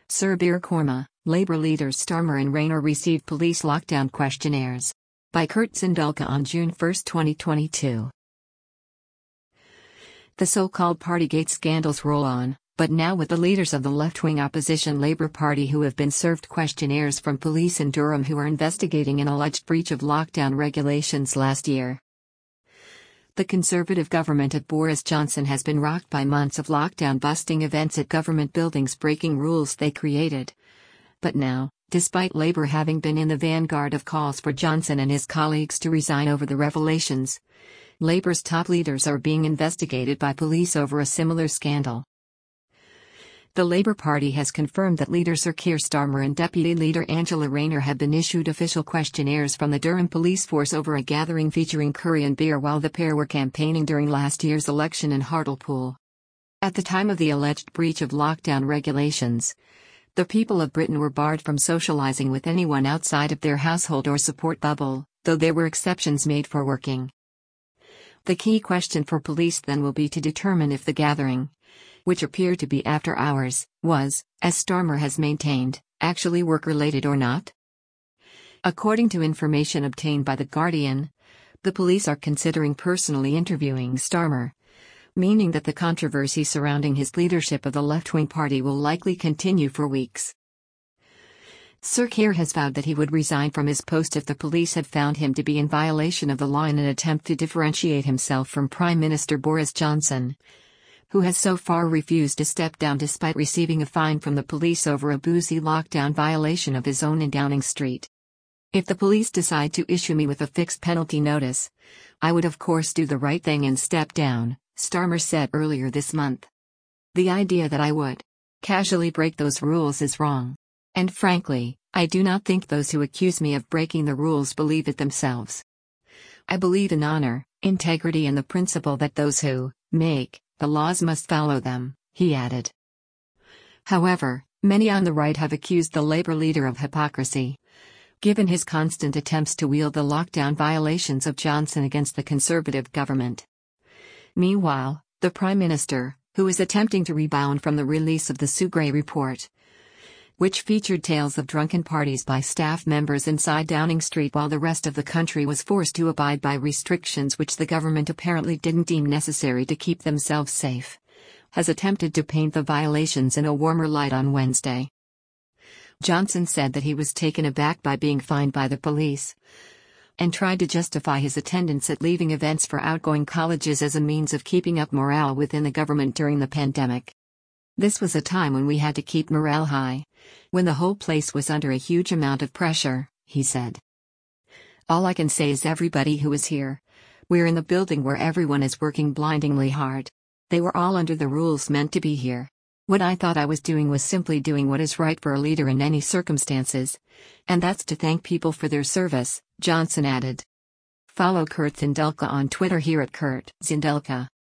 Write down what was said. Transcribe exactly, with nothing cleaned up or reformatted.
Surbir Korma, Labour leaders Starmer and Rayner received police lockdown questionnaires. By Kurt Zindulka on June first, twenty twenty-two. The so-called Partygate scandals roll on, but now with the leaders of the left-wing opposition Labour Party who have been served questionnaires from police in Durham who are investigating an alleged breach of lockdown regulations last year. The Conservative government of Boris Johnson has been rocked by months of lockdown-busting events at government buildings breaking rules they created. But now, despite Labour having been in the vanguard of calls for Johnson and his colleagues to resign over the revelations, Labour's top leaders are being investigated by police over a similar scandal. The Labour Party has confirmed that leader Sir Keir Starmer and Deputy Leader Angela Rayner have been issued official questionnaires from the Durham police force over a gathering featuring curry and beer while the pair were campaigning during last year's election in Hartlepool. At the time of the alleged breach of lockdown regulations, the people of Britain were barred from socialising with anyone outside of their household or support bubble, though there were exceptions made for working. The key question for police then will be to determine if the gathering, which appeared to be after hours, was, as Starmer has maintained, actually work-related or not. According to information obtained by The Guardian, the police are considering personally interviewing Starmer, meaning that the controversy surrounding his leadership of the left-wing party will likely continue for weeks. Sir Keir has vowed that he would resign from his post if the police had found him to be in violation of the law in an attempt to differentiate himself from Prime Minister Boris Johnson, who has so far refused to step down despite receiving a fine from the police over a boozy lockdown violation of his own in Downing Street. If the police decide to issue me with a fixed penalty notice, I would of course do the right thing and step down, Starmer said earlier this month. The idea that I would casually break those rules is wrong. And frankly, I do not think those who accuse me of breaking the rules believe it themselves. I believe in honor, integrity and the principle that those who make the laws must follow them, he added. However, many on the right have accused the Labour leader of hypocrisy, given his constant attempts to wield the lockdown violations of Johnson against the Conservative government. Meanwhile, the Prime Minister, who is attempting to rebound from the release of the Sue Gray report, which featured tales of drunken parties by staff members inside Downing Street while the rest of the country was forced to abide by restrictions which the government apparently didn't deem necessary to keep themselves safe, has attempted to paint the violations in a warmer light on Wednesday. Johnson said that he was taken aback by being fined by the police, and tried to justify his attendance at leaving events for outgoing colleges as a means of keeping up morale within the government during the pandemic. This was a time when we had to keep morale high, when the whole place was under a huge amount of pressure, he said. All I can say is everybody who is here, we're in the building where everyone is working blindingly hard. They were all under the rules meant to be here. What I thought I was doing was simply doing what is right for a leader in any circumstances, and that's to thank people for their service, Johnson added. Follow Kurt Zindulka on Twitter here at Kurt Zindulka.